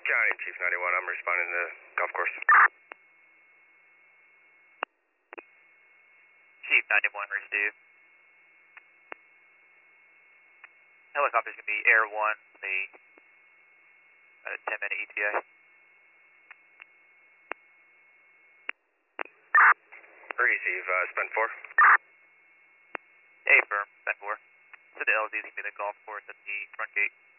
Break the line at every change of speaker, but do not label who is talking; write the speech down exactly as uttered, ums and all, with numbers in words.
Johnny, Chief ninety-one, I'm responding to the golf course.
Chief ninety-one, receive. Helicopter's going to be Air one, the uh, ten minute E T A.
Receive, uh, spend four.
A firm, spend four. So the L Z is going to be the golf course at the front gate.